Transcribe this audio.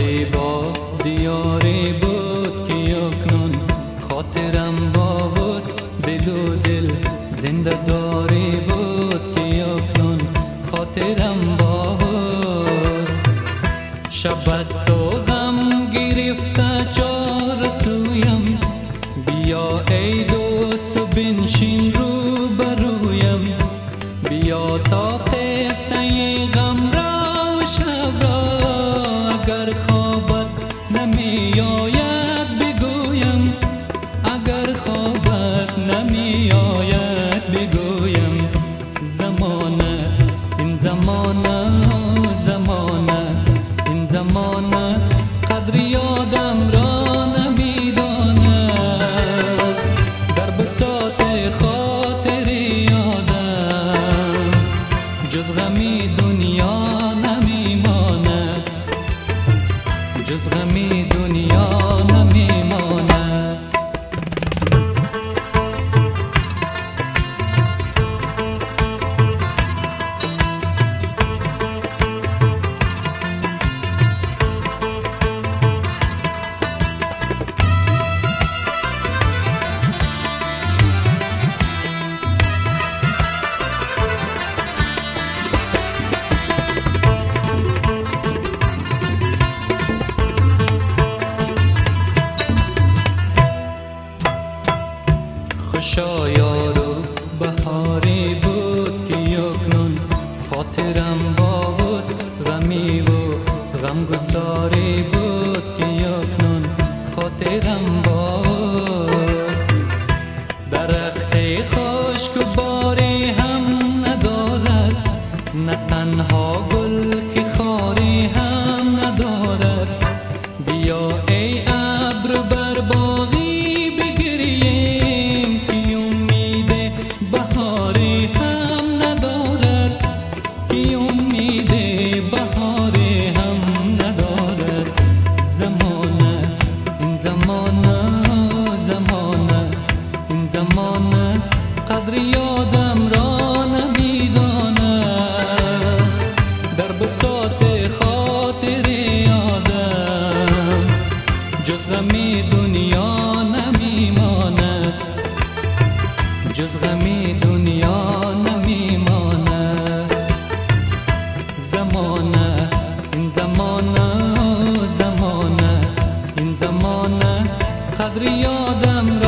زیبا دیاری بود که اکنون خاطرم با وست دل و دل زنده داری بود که اکنون خاطرم با وست. شب است و غم گرفته چار سویم، بیا ای دوست و بنشین رو برویم، بیا تا قصه غم را و شب را اگر خوابت نمی آید بگویم، اگر خوابت نمی آید بگویم. زمانه این زمانه زمانه این زمانه قدر یادم را نمی داند، در بساط خاطر یادم جز غمی دنیا نمی ماند، جز غمی دنیا نمی ماند. خوشا یارو بهاری بود که اکنون خاطرم با وست غمی و غمگساری بود که اکنون خاطرم با وست. درخت خشک و باری هم ندارد، نه تنها گل که خاری هم ندارد. بیا ای ابر بر باغی بگریم که امید بهاری هم ندارد، که امید بهاری هم ندارد. زمانه این زمانه زمانه این زمانه قدر یادم را نمی داند، در بساط خاطر یادم جز غمی دنیا نمی ماند، جز غمی دنیا نمی ماند. زمانه این زمانه زمانه این زمانه قدر یادم